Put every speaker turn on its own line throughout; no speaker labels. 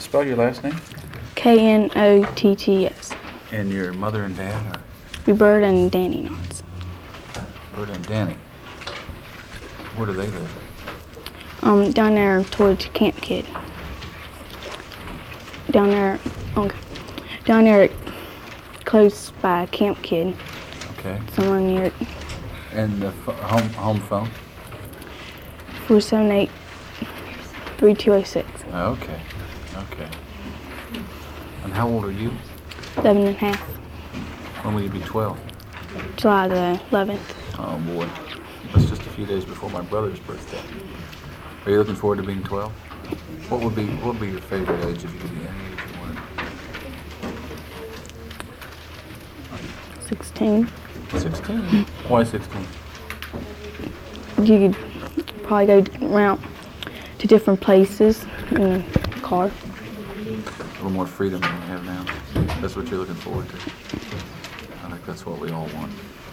Spell your last name.
Knotts.
And your mother and dad are?
Roberta and Danny Knotts.
Roberta and Danny. Where do they live?
Down there towards Camp Kid. Down there close by Camp Kid.
Okay.
Somewhere near it.
And the home phone?
478-3206.
Okay. And how old are you?
11 and a half.
When will you be 12?
July the 11th.
Oh boy. That's just a few days before my brother's birthday. Are you looking forward to being 12? What would be your favorite age if you could be any age you wanted?
16.
16? Why 16?
You could probably go around to different places in a car.
A little more freedom than you have now. That's what you're looking forward to. I think that's what we all want.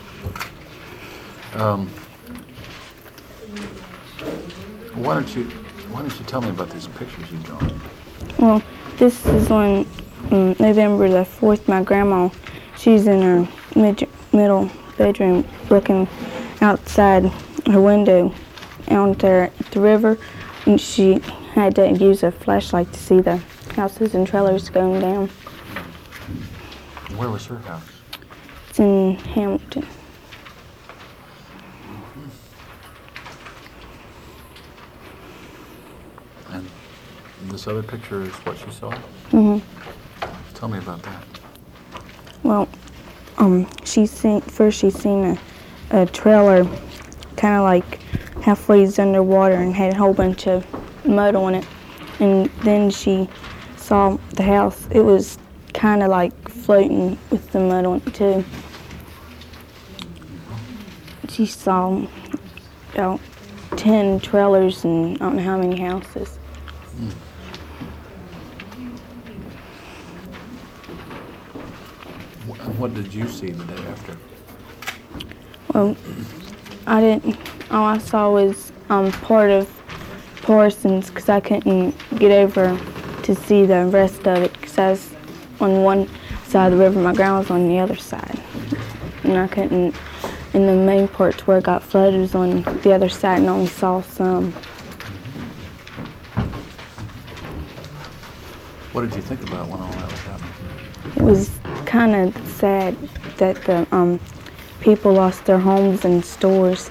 Why don't you tell me about these pictures you've drawn?
Well, this is on November the 4th. My grandma, she's in her middle bedroom looking outside her window out there at the river, and she had to use a flashlight to see the houses and trailers going down.
Where was her house?
It's in Hamilton.
And this other picture is what she saw?
Mm-hmm.
Tell me about that.
Well, she's seen a trailer kind of like halfway underwater and had a whole bunch of mud on it. And then she saw the house. It was kind of like floating with the mud on it too. She saw about 10 trailers and I don't know how many houses.
What did you see the day after?
Well, all I saw was part of Parsons because I couldn't get over to see the rest of it because I was on one side of the river, my grandma was on the other side. And I couldn't, in the main parts where it got flooded was on the other side and I only saw some.
What did you think about when all that was happening?
It was kind of sad that the people lost their homes and stores.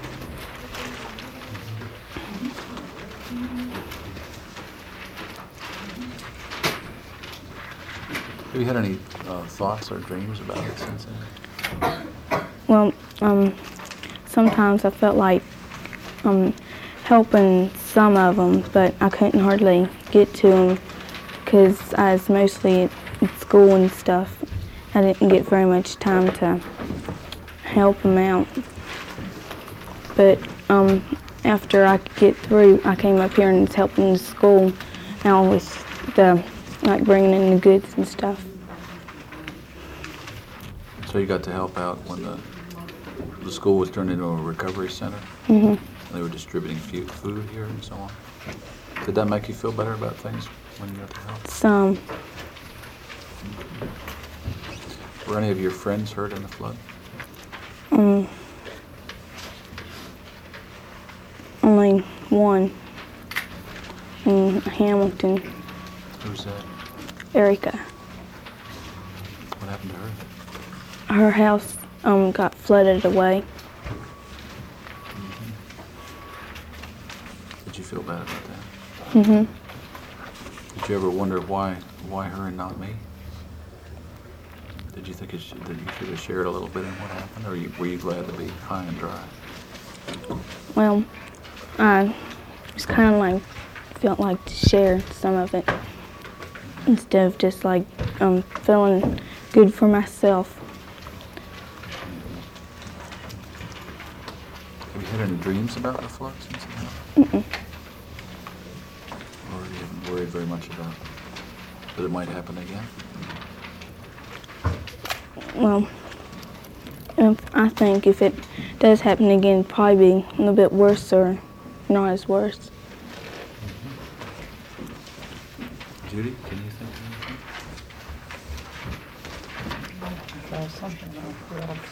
Have you had any thoughts or dreams about it since then?
Well, sometimes I felt like helping some of them, but I couldn't hardly get to them because I was mostly at school and stuff. I didn't get very much time to help them out. But after I could get through, I came up here and was helping the school out with like bringing in the goods and stuff.
So you got to help out when the school was turned into a recovery center?
Mm-hmm.
They were distributing food here and so on. Did that make you feel better about things when you got to help?
Some.
Were any of your friends hurt in the flood?
Only one in Hamilton.
Who's that?
Erica.
What happened to her?
Her house got flooded away.
Mm-hmm. Did you feel bad about that?
Mm-hmm.
Did you ever wonder why her and not me? Did you think that you should have shared a little bit in what happened, or were you glad to be high and dry?
Well, I just kind of like felt like to share some of it instead of just like feeling good for myself.
Have you had any dreams about the flood since it happened?
Mm-mm.
Or you haven't worried very much about that it might happen again?
Well, I think if it does happen again, it'd probably be a little bit worse or not as worse.
Do Judy, can you think of anything?
There's something about relatives.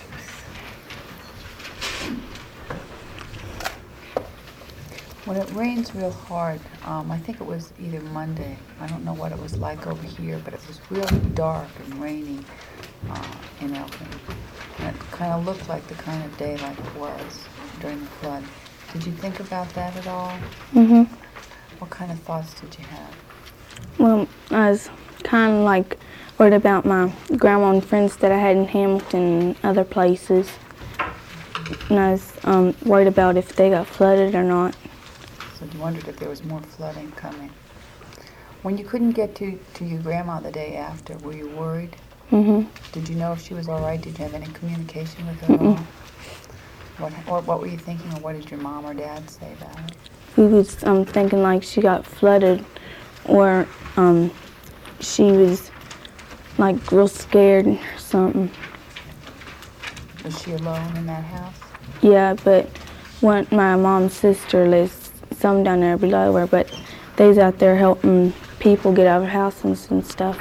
When it rains real hard, I think it was either Monday. I don't know what it was like over here, but it was really dark and rainy in Elton. And it kind of looked like the kind of day like it was during the flood. Did you think about that at all?
Mm-hmm.
What kind of thoughts did you have?
Well, I was kind of like worried about my grandma and friends that I had in Hamilton and other places. And I was worried about if they got flooded or not.
So you wondered if there was more flooding coming. When you couldn't get to your grandma the day after, were you worried?
Mm-hmm.
Did you know if she was all right? Did you have any communication with her at all? What were you thinking, or what did your mom or dad say about it?
We was thinking like she got flooded, or she was like real scared or something.
Was she alone in that house?
Yeah, but my mom's sister lives some down there below her, but they's out there helping people get out of houses and stuff.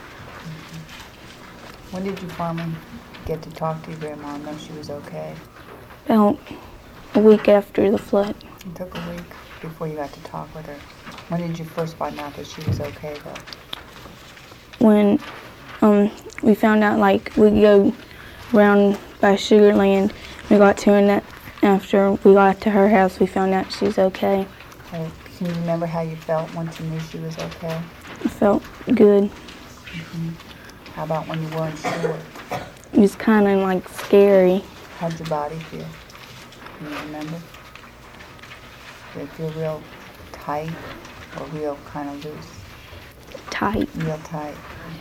When did you finally get to talk to your grandma and know she was okay?
About a week after the flood.
It took a week before you got to talk with her. When did you first find out that she was okay, though?
When we found out, like, we go around by Sugarland, we got to her, and that after we got to her house, we found out she's okay.
Okay. Can you remember how you felt once you knew she was okay?
I felt good.
How about when you weren't sure?
It was kind of like scary.
How'd your body feel? Can you remember? Did it feel real tight or real kind of loose?
Tight.
Real tight.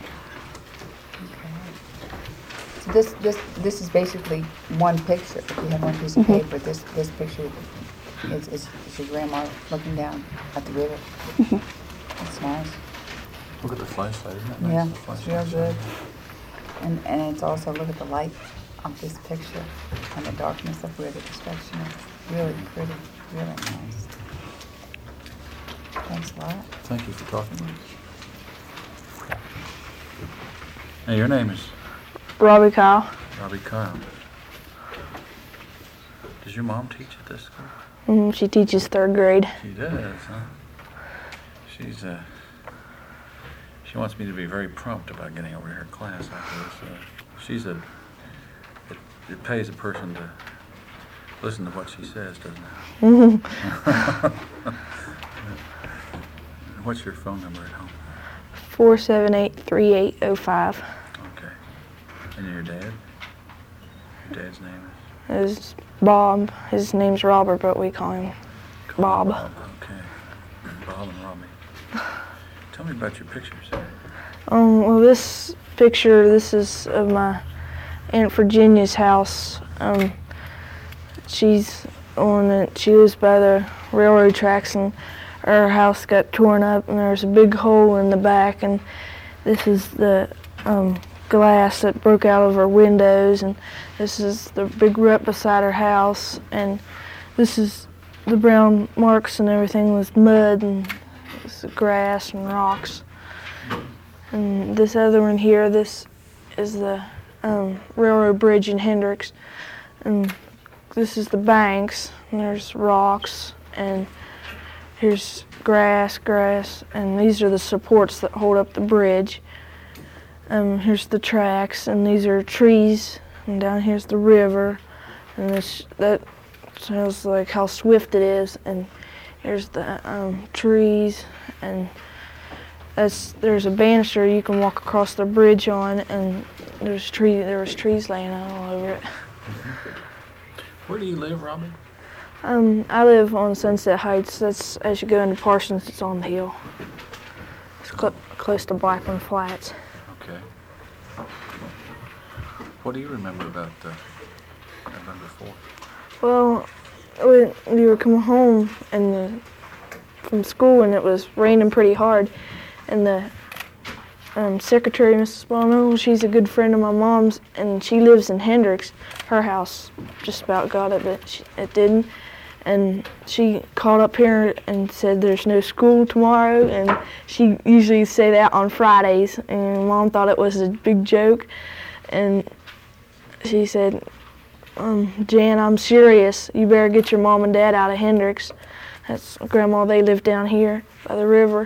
Okay. So this is basically one picture. If you have one piece of paper, this picture is your grandma looking down at the river. That's nice.
Look at the flashlight, isn't that nice?
Yeah,
The
it's
flashlight.
real good. And it's also, look at the light of this picture and the darkness of where the destruction is. Really pretty, really nice. Thanks a lot.
Thank you for talking to me. Hey, your name is
Robbie Kyle.
Robbie Kyle. Does your mom teach at this school?
She teaches 3rd grade.
She does, huh? She wants me to be very prompt about getting over to her class after this. It pays a person to listen to what she says, doesn't it? What's your phone number at home?
478-3805
Okay. And your dad? Your dad's name
is Bob. His name's Robert, but we call him Bob.
Okay. Bob and Robbie. Tell me about your pictures.
Well, this picture, this is of my Aunt Virginia's house. She's on it. She lives by the railroad tracks, and her house got torn up, and there's a big hole in the back, and this is the glass that broke out of her windows, and this is the big rut beside her house, and this is the brown marks and everything with mud and this grass and rocks. And this other one here, this is the railroad bridge in Hendricks, and this is the banks, and there's rocks, and here's grass, and these are the supports that hold up the bridge. Here's the tracks, and these are trees, and down here's the river, and that shows like how swift it is, and here's the trees, and there's a banister you can walk across the bridge on, and there was trees laying out all over it.
Where do you live, Robbie?
I live on Sunset Heights. That's as you go into Parsons, it's on the hill. It's close to Blackburn Flats.
Okay. What do you remember about November 4th?
Well, we were coming home from school, and it was raining pretty hard, and the secretary, Mrs. Bono, she's a good friend of my mom's, and she lives in Hendricks. Her house just about got it, but it didn't. And she called up here and said there's no school tomorrow, and she usually say that on Fridays, and Mom thought it was a big joke, and she said, Jan, I'm serious. You better get your mom and dad out of Hendricks. That's Grandma, they live down here by the river.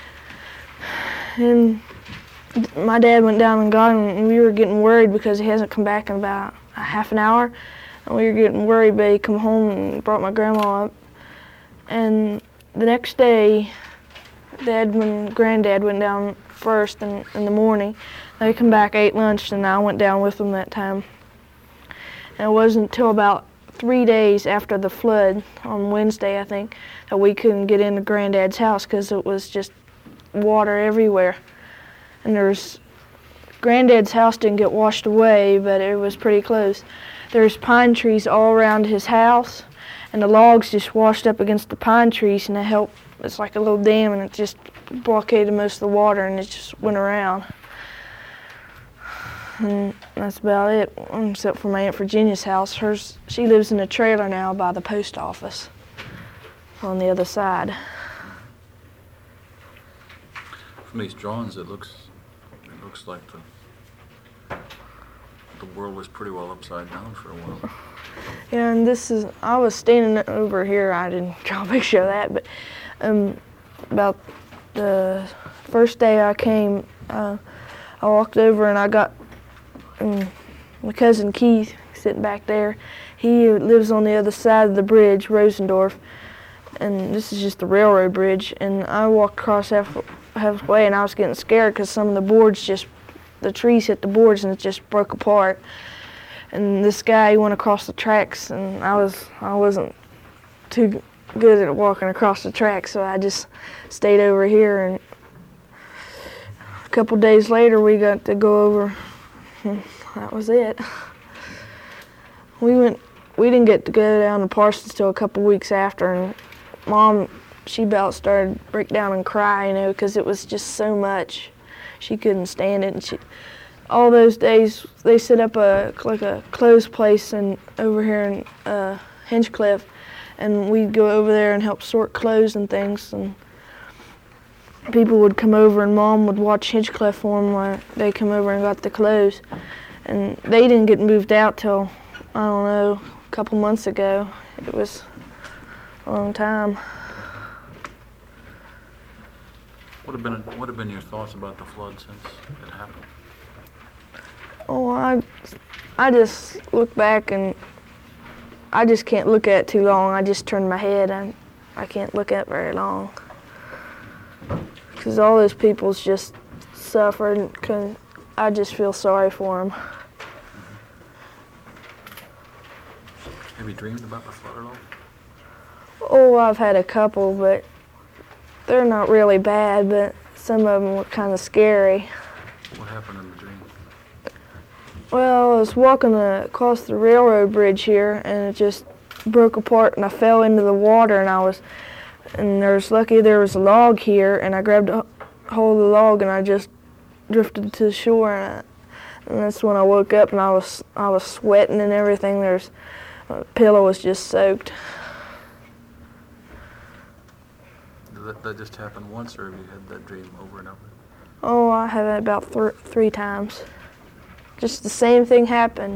And my dad went down and got him, and we were getting worried because he hasn't come back in about a half an hour. And we were getting worried, but he come home and brought my grandma up. And the next day, Dad and Granddad went down first in the morning. They come back, ate lunch, and I went down with them that time. And it wasn't until about 3 days after the flood, on Wednesday, I think, that we couldn't get into Granddad's house because it was just water everywhere. And Granddad's house didn't get washed away, but it was pretty close. There's pine trees all around his house, and the logs just washed up against the pine trees, and it's like a little dam, and it just blockaded most of the water, and it just went around. And that's about it, except for my Aunt Virginia's house. She lives in a trailer now by the post office on the other side.
From these drawings, it looks like the world was pretty well upside down for a while.
Yeah, and I was standing over here. I didn't draw a picture of that, but about the first day I came, I walked over and I got my cousin Keith sitting back there. He lives on the other side of the bridge, Rosendorf, and this is just the railroad bridge. And I walked across halfway, and I was getting scared because some of the boards the trees hit the boards and it just broke apart. And this guy went across the tracks, and I wasn't too good at walking across the tracks, so I just stayed over here. And a couple days later, we got to go over. And that was it. We didn't get to go down to Parsons till a couple weeks after, and Mom, she about started to break down and cry, because it was just so much. She couldn't stand it, and all those days they set up a clothes place over here in Hinchcliffe, and we'd go over there and help sort clothes and things, and people would come over and Mom would watch Hinchcliffe for them while they come over and got the clothes. And they didn't get moved out till, I don't know, a couple months ago. It was a long time.
What have been your thoughts about the flood since it happened?
Oh, I just look back and I just can't look at it too long. I just turn my head and I can't look at it very long. Because all those people's just suffered, and I just feel sorry for them.
Have you dreamed about the flood at all?
Oh, I've had a couple, but they're not really bad, but some of them were kind of scary.
What happened in the dream?
Well, I was walking across the railroad bridge here, and it just broke apart, and I fell into the water, and there was a log here, and I grabbed a hold of the log, and I just drifted to the shore, and that's when I woke up, and I was sweating and everything. The pillow was just soaked.
Did that just happen once, or have you had that dream over and over?
Oh, I have it about three times. Just the same thing happened.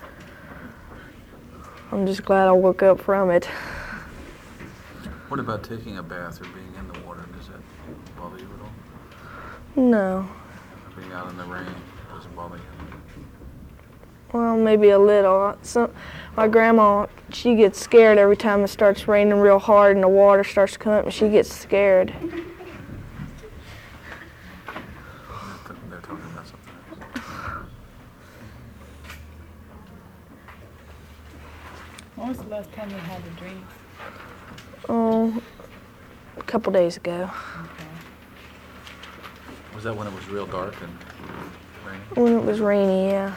I'm just glad I woke up from it.
What about taking a bath or being in the water? Does that bother you at all?
No.
Being out in the rain doesn't bother you?
Well, maybe a little. My grandma, she gets scared every time it starts raining real hard and the water starts to come up, and she gets scared.
They're talking about something else.
When was the last time you had a dream?
Oh, a couple days ago.
Okay.
Was that when it was real dark and rainy?
When it was rainy, yeah.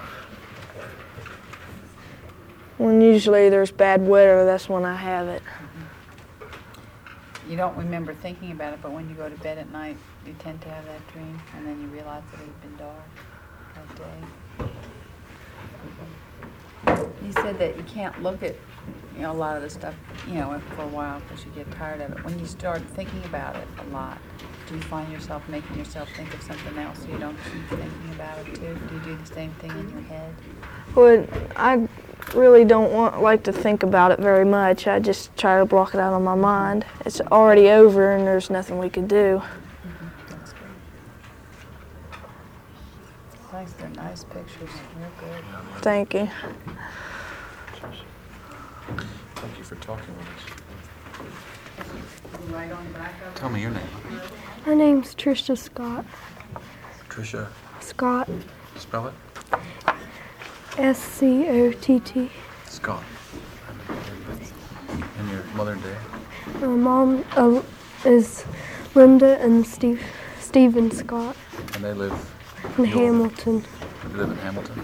When usually there's bad weather, that's when I have it.
You don't remember thinking about it, but when you go to bed at night, you tend to have that dream, and then you realize that it had been dark that day. You said that you can't look at, you know, a lot of the stuff, you know, for a while because you get tired of it. When you start thinking about it a lot, do you find yourself making yourself think of something else so you don't keep thinking about it too? Do you do the same thing in your head?
Well, I really don't like to think about it very much. I just try to block it out of my mind. It's already over and there's nothing we could do.
That's good. Nice, they're nice pictures. Real good.
Thank you.
Thank you for talking with us.
Right on the back of it.
Tell me your name.
My name's Trisha Scott.
Trisha,
Scott.
spell it?
Scott.
Scott. And your mother and dad?
My mom is Linda and Stephen Scott
And they live
in Hamilton.
You live in Hamilton?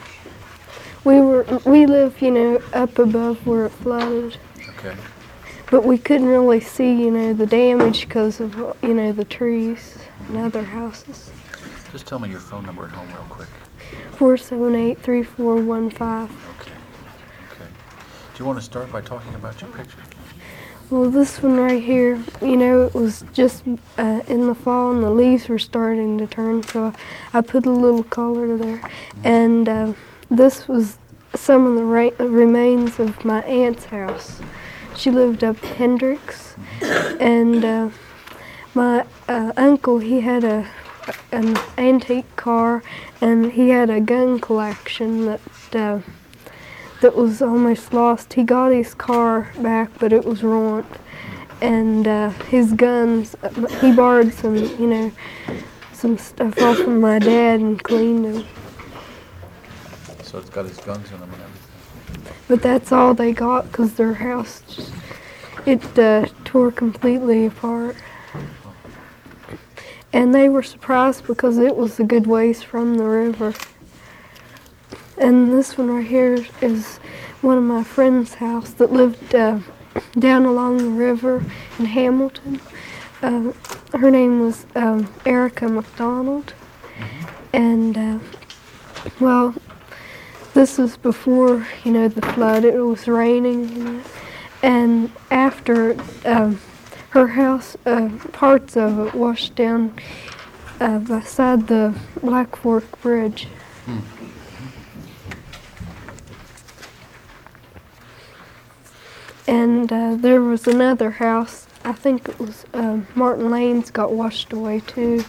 We live, you know, up above where it flooded,
Okay.
but we couldn't really see, you know, the damage because of, you know, the trees and other houses.
Just tell me your phone number at home real quick.
478-3415.
Okay. Okay. Do you want to start by talking about your picture?
Well, this one right here, you know, it was just in the fall and the leaves were starting to turn, so I put a little color there. And this was some of the remains of my aunt's house. She lived up Hendricks, and my uncle, he had an antique car, and he had a gun collection that was almost lost. He got his car back, but it was ruined. And his guns, he borrowed some, you know, some stuff off of my dad and cleaned them.
So it's got his guns in them and everything.
But that's all they got because their house, it tore completely apart. And they were surprised because it was a good ways from the river. And this one right here is one of my friend's house that lived down along the river in Hamilton. Her name was Erica McDonald. And, well, this was before, you know, the flood. It was raining, you know. And after her house, parts of it washed down beside the Black Fork Bridge. And there was another house, I think it was Martin Lane's, got washed away too.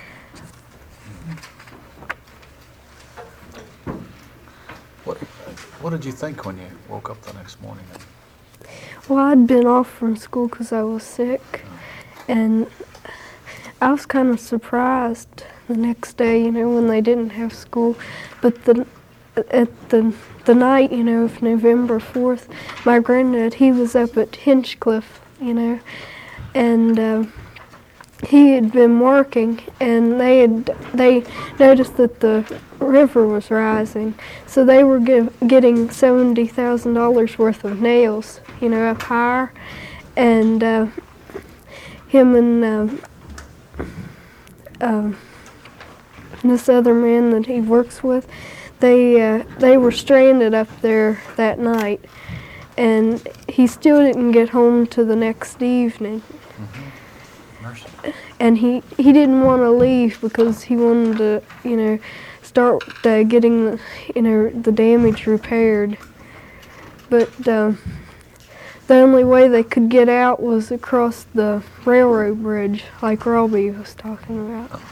What did you think when you woke up the next morning?
Well, I'd been off from school because I was sick, and I was kind of surprised the next day, you know, when they didn't have school. But at the night, you know, of November 4th, my granddad, he was up at Hinchcliffe, you know, and he had been working, and they noticed that the river was rising, so they were getting $70,000 worth of nails, you know, up higher, and him and this other man that he works with, they were stranded up there that night, and he still didn't get home till the next evening.
Mercy.
And he didn't want to leave because he wanted to, you know, start getting, you know, the damage repaired. But the only way they could get out was across the railroad bridge, like Robbie was talking about.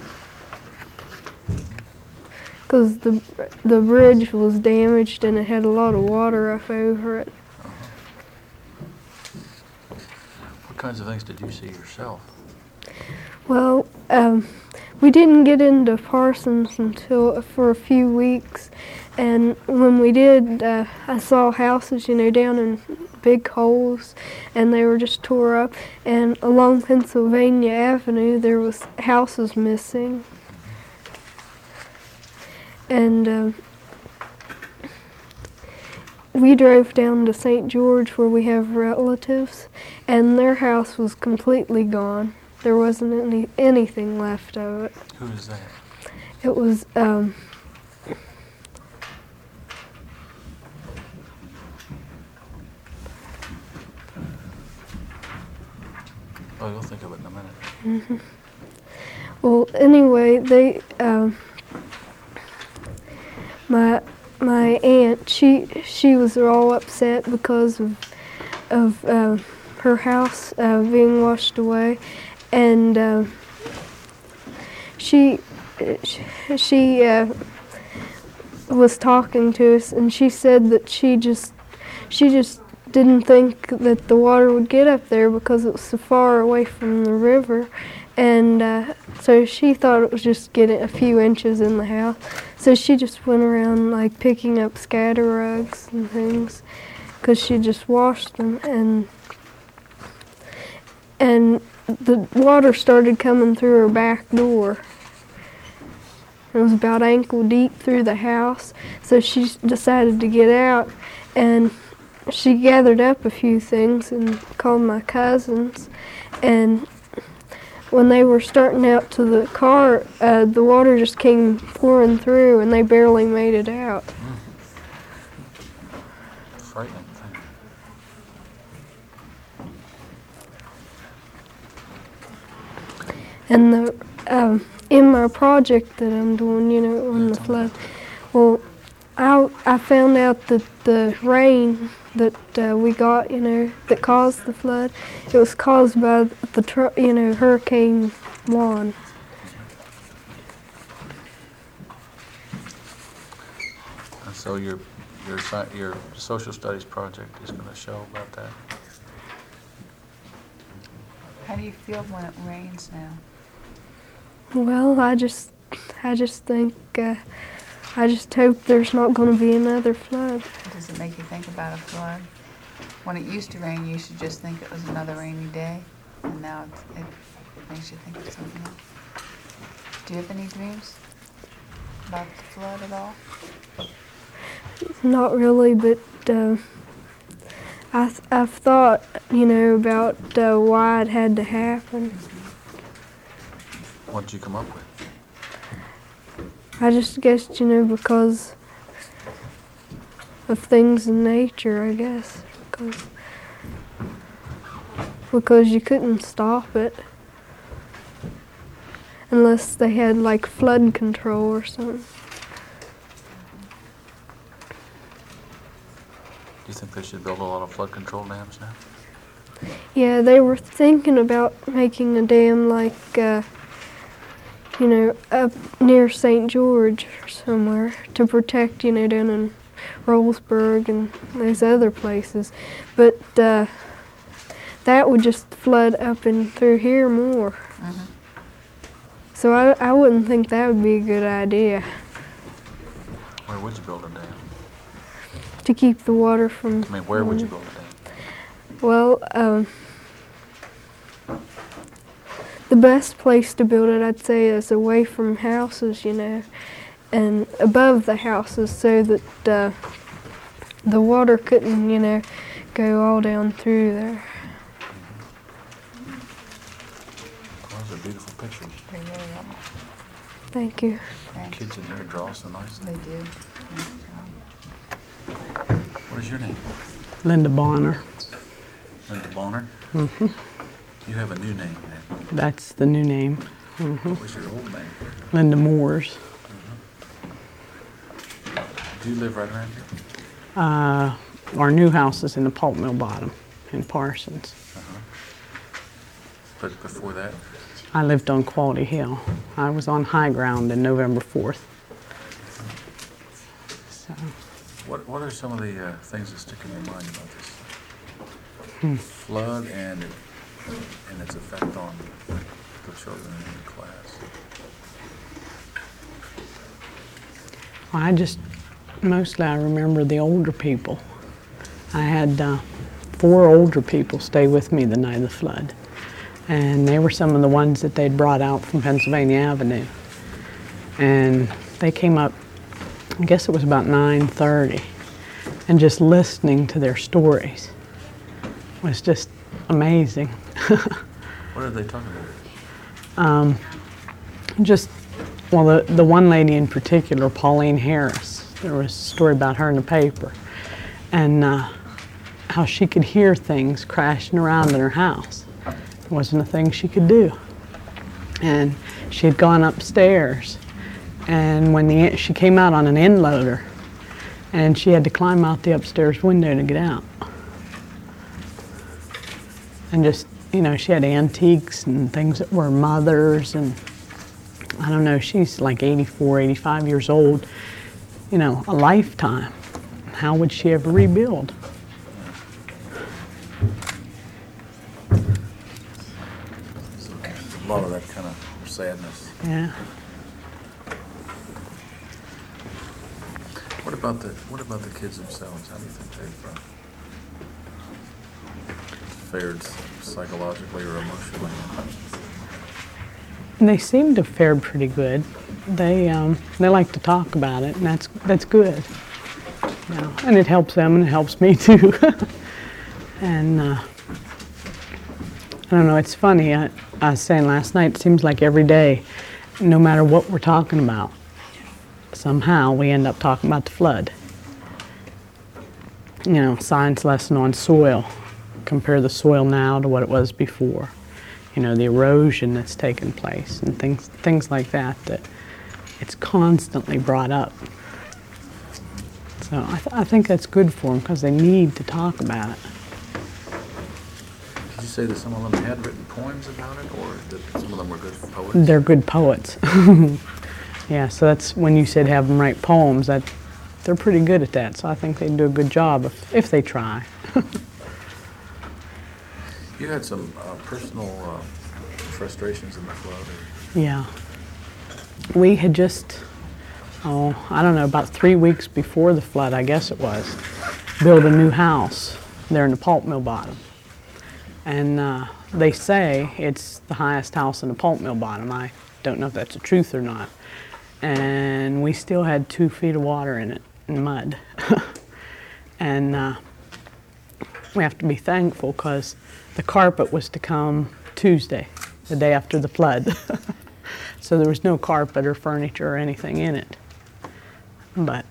Because the bridge was damaged and it had a lot of water up over it.
What kinds of things did you see yourself?
Well, we didn't get into Parsons until for a few weeks, and when we did, I saw houses, you know, down in big holes, and they were just tore up. And along Pennsylvania Avenue, there was houses missing. And we drove down to St. George where we have relatives, and their house was completely gone. There wasn't anything left of it.
Who is that?
It was
Oh, you'll think of it in a minute.
Well, anyway, my aunt, she was all upset because of her house being washed away, and she was talking to us, and she said that she just didn't think that the water would get up there because it was so far away from the river, and so she thought it was just getting a few inches in the house. So she just went around like picking up scatter rugs and things because she just washed them, and the water started coming through her back door. It was about ankle deep through the house, so she decided to get out, and she gathered up a few things and called my cousins, and when they were starting out to the car, the water just came pouring through, and they barely made it out.
Frightening thing.
And in my project that I'm doing, on the flood, well, I found out that the rain that we got, that caused the flood, it was caused by the Hurricane Juan.
And so your social studies project is going to show about that.
How do you feel when it rains now?
Well, I just think, I just hope there's not going to be another flood.
Does it make you think about a flood? When it used to rain, you used to just think it was another rainy day, and now it makes you think of something else. Do you have any dreams about the flood at all?
Not really, but I've thought, about why it had to happen.
What did you come up with?
I just guess, because of things in nature, I guess. Because you couldn't stop it unless they had like flood control or something.
Do you think they should build a lot of flood control dams now?
Yeah, they were thinking about making a dam like, up near St. George or somewhere to protect, down in Rollsburg and those other places. But that would just flood up and through here more.
Mm-hmm.
So I wouldn't think that would be a good idea
Where would you build a dam?
to keep the water from...
I mean, where would you build a dam?
Well, the best place to build it, I'd say, is away from houses, and above the houses so that the water couldn't, go all down through there.
Those are beautiful pictures.
They really are.
Thank you.
Thanks.
Kids in there draw so nicely.
They do.
What is your name?
Linda Bonner.
Linda Bonner?
Mm-hmm.
You have a new name now.
That's the new name.
What was your old name?
Linda Moores.
Do you live right around here?
Our new house is in the pulp mill bottom in Parsons.
But before that?
I lived on Quality Hill. I was on High Ground in November 4th. So,
What are some of the things that stick in your mind about this flood and its effect on the children in the class?
Mostly I remember the older people. I had 4 older people stay with me the night of the flood. And they were some of the ones that they'd brought out from Pennsylvania Avenue. And they came up, I guess it was about 9:30, and just listening to their stories was just amazing.
What are they talking about?
The one lady in particular, Pauline Harris, there was a story about her in the paper, and how she could hear things crashing around in her house. wasn't a thing she could do. And she had gone upstairs, and when she came out on an end loader, and she had to climb out the upstairs window to get out. And just, you know, she had antiques and things that were mothers, and I don't know, she's like 84, 85 years old, you know, a lifetime. How would she ever rebuild?
A lot of that kind of sadness.
Yeah.
What about the kids themselves? How do you think they've fared psychologically or emotionally?
And they seem to have fared pretty good. They like to talk about it, and that's good. You know, and it helps them, and it helps me too. And I don't know. It's funny. I was saying last night. It seems like every day, no matter what we're talking about, somehow we end up talking about the flood. You know, science lesson on soil. Compare the soil now to what it was before. You know, the erosion that's taken place and things like that, that it's constantly brought up. So I think that's good for them because they need to talk about it.
Did you say that some of them had written poems about it, or that some of them were good poets?
They're good poets. Yeah, so that's when you said have them write poems, that they're pretty good at that. So I think they do a good job if they try.
You had some personal frustrations in the flood.
Yeah. We had just, I don't know, about 3 weeks before the flood, I guess it was, built a new house there in the pulp mill bottom. And they say it's the highest house in the pulp mill bottom. I don't know if that's the truth or not. And we still had 2 feet of water in it, in mud. And we have to be thankful because the carpet was to come Tuesday, the day after the flood. So there was no carpet or furniture or anything in it. But,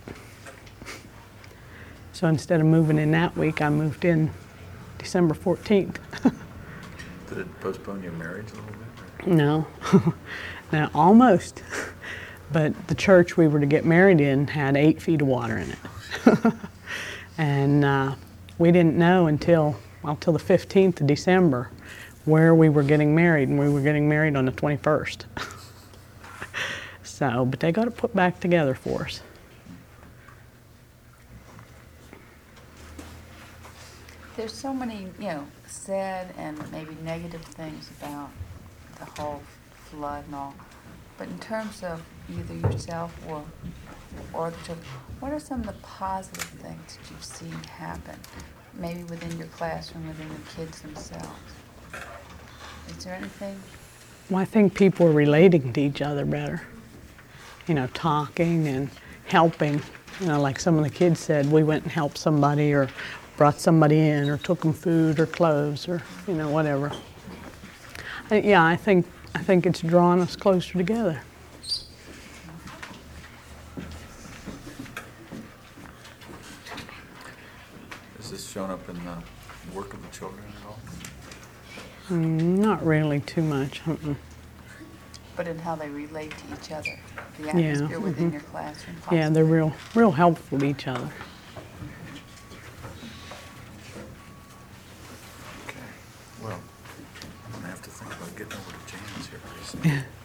so instead of moving in that week, I moved in December 14th.
Did it postpone your marriage a little bit?
No, no, almost. But the church we were to get married in had 8 feet of water in it. And we didn't know until the 15th of December where we were getting married, and we were getting married on the 21st. So, but they got it put back together for us.
There's so many, you know, sad and maybe negative things about the whole flood and all. But in terms of either yourself or the children, what are some of the positive things that you've seen happen, maybe within your classroom, within the kids themselves? Is there anything?
Well, I think people are relating to each other better. You know, talking and helping. You know, like some of the kids said, we went and helped somebody or brought somebody in or took them food or clothes or, you know, whatever. Yeah, I think it's drawn us closer together.
Has this shown up in the work of the children at all?
Not really too much.
But in how they relate to each other, the atmosphere within your classroom. Possibly.
Yeah, they're real helpful to each other.
Okay. Well, I'm going to have to think about getting over to Jan's here pretty soon.